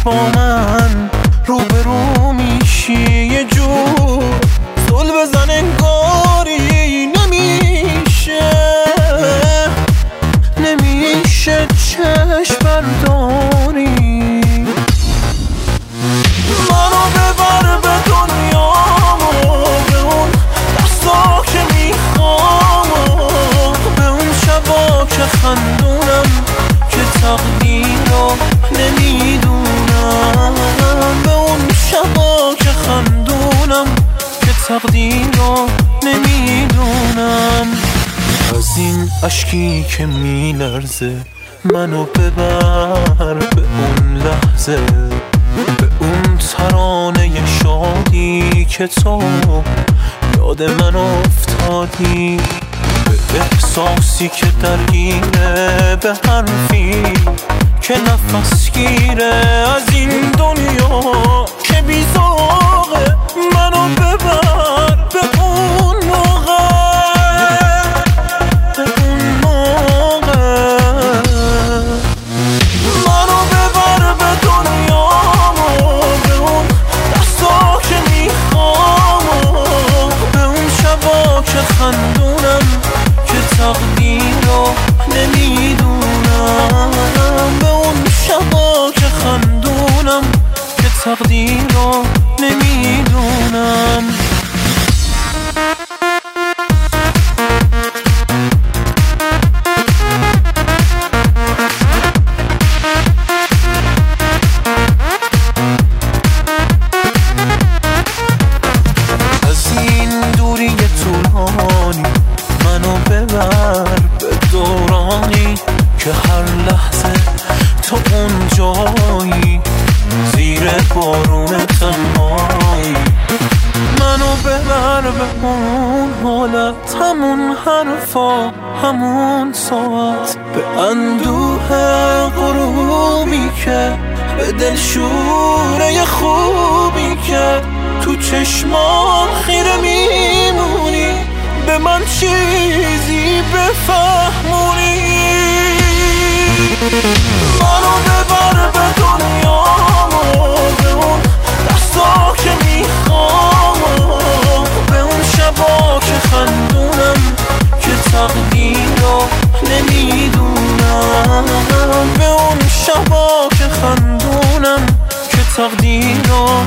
با من روبرو میشی یه جور زل بزن انگاری نمیشه چشم برداری منو ببر به دنیا به اون دستا که میخوام به اون شبا که خندونم که تقدیر رو نمیدونم به اون شبا که خندونم که تقدیر رو نمیدونم از این اشکی که میلرزه منو ببر به اون لحظه به اون ترانه شادی که تو یاد من افتادی به احساسی که درگیره به حرفی که نفس گیره از این دنیا که بیزاقه منو ببر به اون موقع منو ببر به دنیا به اون دستا که میخوام به اون شبا که خندونم که تقدیر رو نمیدونم به اون شبا که خندونم که تقدیر رو نمیدونم منو ببر به دورانی که هر لحظه تو اون جایی زیر بارون تنهایی منو ببر به اون حالت همون حرفا همون ساعت به اندوه غروبی که به دلشوره خوبی که تو چشمان خیره میمونی به من چیزی بفهمونی منو ببر به دنیا به اون دستا که میخوام به اون شبا که خندونم که تقدیر رو نمیدونم به اون شبا که خندونم که تقدیر رو